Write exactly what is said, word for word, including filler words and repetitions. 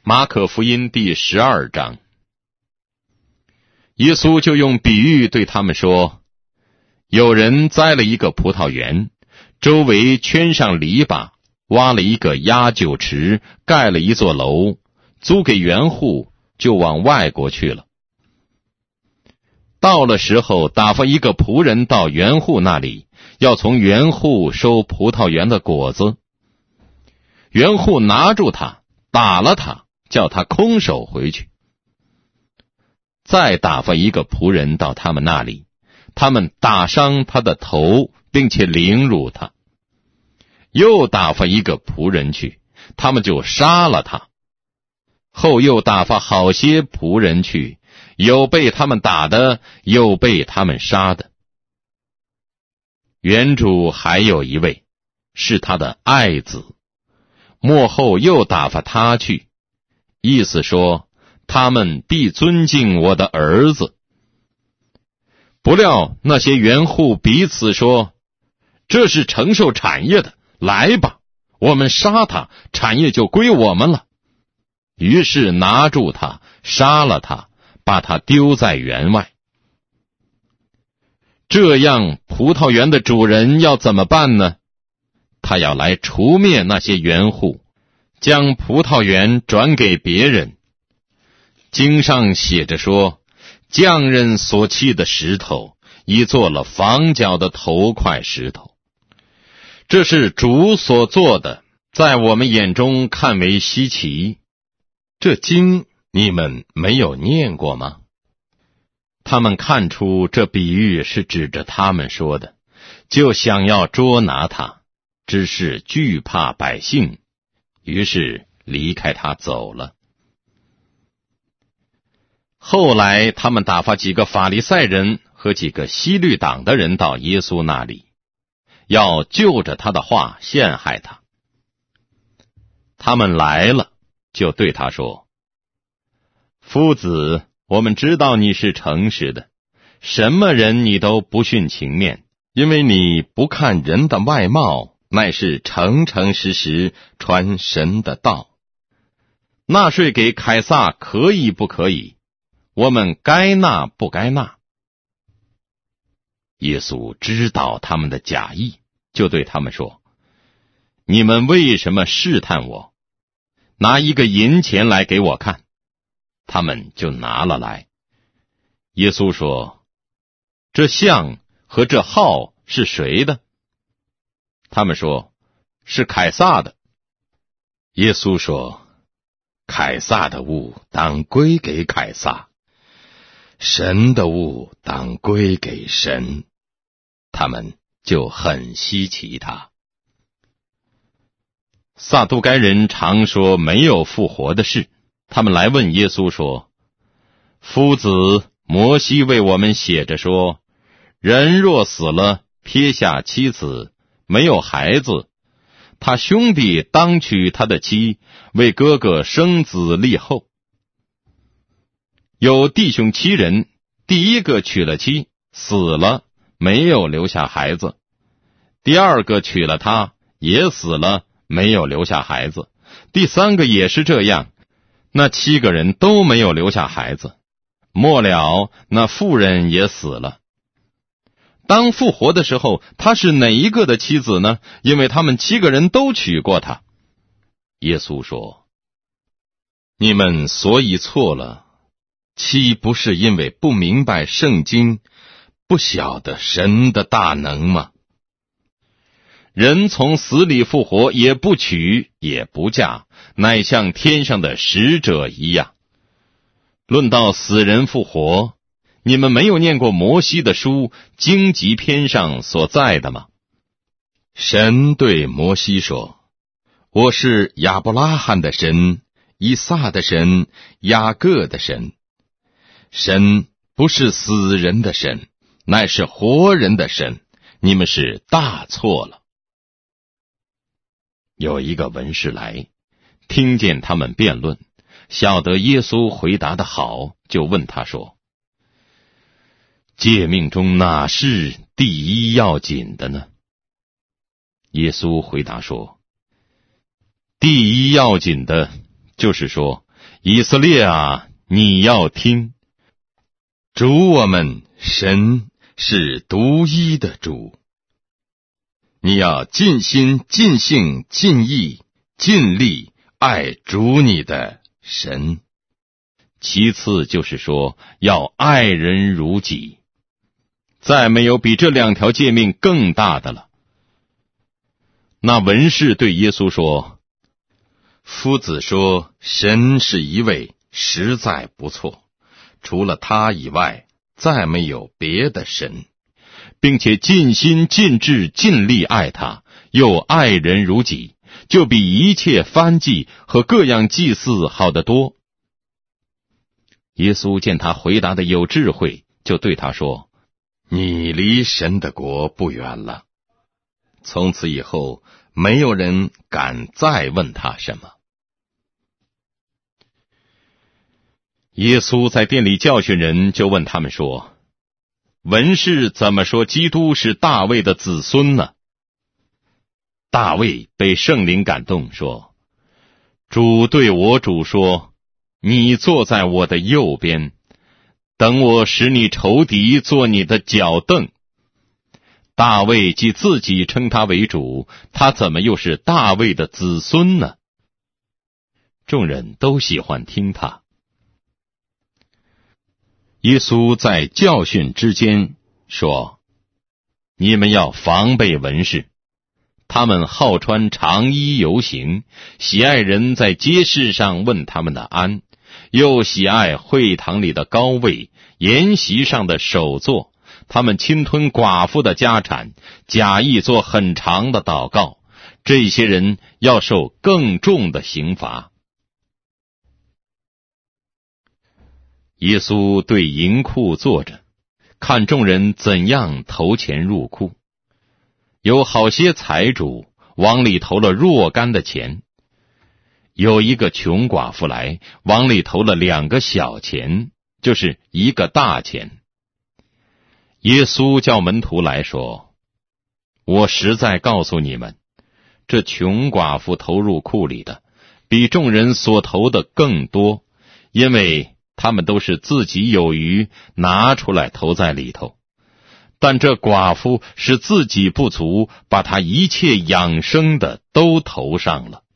马可福音第十二章，耶稣就用比喻对他们说，有人栽了一个葡萄园，周围圈上篱笆，挖了一个压酒池，盖了一座楼，租给园户，就往外国去了。到了时候，打发一个仆人到园户那里，要从园户收葡萄园的果子。园户拿住他，打了他，叫他空手回去。再打发一个仆人到他们那里，他们打伤他的头，并且凌辱他。又打发一个仆人去，他们就杀了他。后又打发好些仆人去，有被他们打的，有被他们杀的。园主还有一位，是他的爱子，末后又打发他去，意思说，他们必尊敬我的儿子。不料那些园户彼此说，这是承受产业的，来吧，我们杀他，产业就归我们了。于是拿住他，杀了他，把他丢在园外。这样葡萄园的主人要怎么办呢？他要来除灭那些园户，将葡萄园转给别人。经上写着说，匠人所砌的石头，已做了房角的头块石头。这是主所做的，在我们眼中看为稀奇。这经你们没有念过吗？他们看出这比喻是指着他们说的，就想要捉拿他，只是惧怕百姓，于是离开他走了。后来他们打发几个法利赛人和几个希律党的人到耶稣那里，要就着他的话陷害他。他们来了，就对他说，夫子，我们知道你是诚实的，什么人你都不徇情面，因为你不看人的外貌，乃是诚诚实实传神的道。纳税给凯撒可以不可以？我们该纳不该纳？耶稣知道他们的假意，就对他们说，你们为什么试探我？拿一个银钱来给我看。他们就拿了来。耶稣说，这像和这号是谁的？他们说，是凯撒的。耶稣说，凯撒的物当归给凯撒，神的物当归给神。他们就很稀奇他。撒都该人常说没有复活的事，他们来问耶稣说，夫子，摩西为我们写着说，人若死了，撇下妻子，没有孩子，他兄弟当娶他的妻，为哥哥生子立后。有弟兄七人，第一个娶了妻，死了，没有留下孩子；第二个娶了她，也死了，没有留下孩子；第三个也是这样，那七个人都没有留下孩子。末了，那妇人也死了。当复活的时候，他是哪一个的妻子呢？因为他们七个人都娶过她。耶稣说，你们所以错了，岂不是因为不明白圣经，不晓得神的大能吗？人从死里复活，也不娶也不嫁，乃像天上的使者一样。论到死人复活，你们没有念过摩西的书荆棘篇上所在的吗？神对摩西说，我是亚伯拉罕的神，以撒的神，雅各的神。神不是死人的神，乃是活人的神，你们是大错了。有一个文士来，听见他们辩论，晓得耶稣回答得好，就问他说，诫命中哪是第一要紧的呢？耶稣回答说，第一要紧的就是说， 以色列啊，你要听，主我们神是独一的主。你要尽心、尽性、尽意、尽力爱主你的神。其次就是说，要爱人如己。再没有比这两条诫命更大的了。那文士对耶稣说，夫子说神是一位，实在不错，除了他以外，再没有别的神，并且尽心尽智尽力爱他，又爱人如己，就比一切燔祭和各样祭祀好得多。耶稣见他回答的有智慧，就对他说，你离神的国不远了。从此以后，没有人敢再问他什么。耶稣在店里教训人，就问他们说，文士怎么说基督是大卫的子孙呢？大卫被圣灵感动，说，主对我主说，你坐在我的右边，等我使你仇敌做你的脚凳。大卫既自己称他为主，他怎么又是大卫的子孙呢？众人都喜欢听他。耶稣在教训之间说，你们要防备文士，他们好穿长衣游行，喜爱人在街市上问他们的安，又喜爱会堂里的高位，筵席上的首座。他们侵吞寡妇的家产，假意做很长的祷告，这些人要受更重的刑罚。耶稣对银库坐着，看众人怎样投钱入库。有好些财主往里投了若干的钱，有一个穷寡妇来，往里投了两个小钱，就是一个大钱。耶稣叫门徒来说，我实在告诉你们，这穷寡妇投入库里的，比众人所投的更多，因为他们都是自己有余，拿出来投在里头。但这寡妇是自己不足，把她一切养生的都投上了。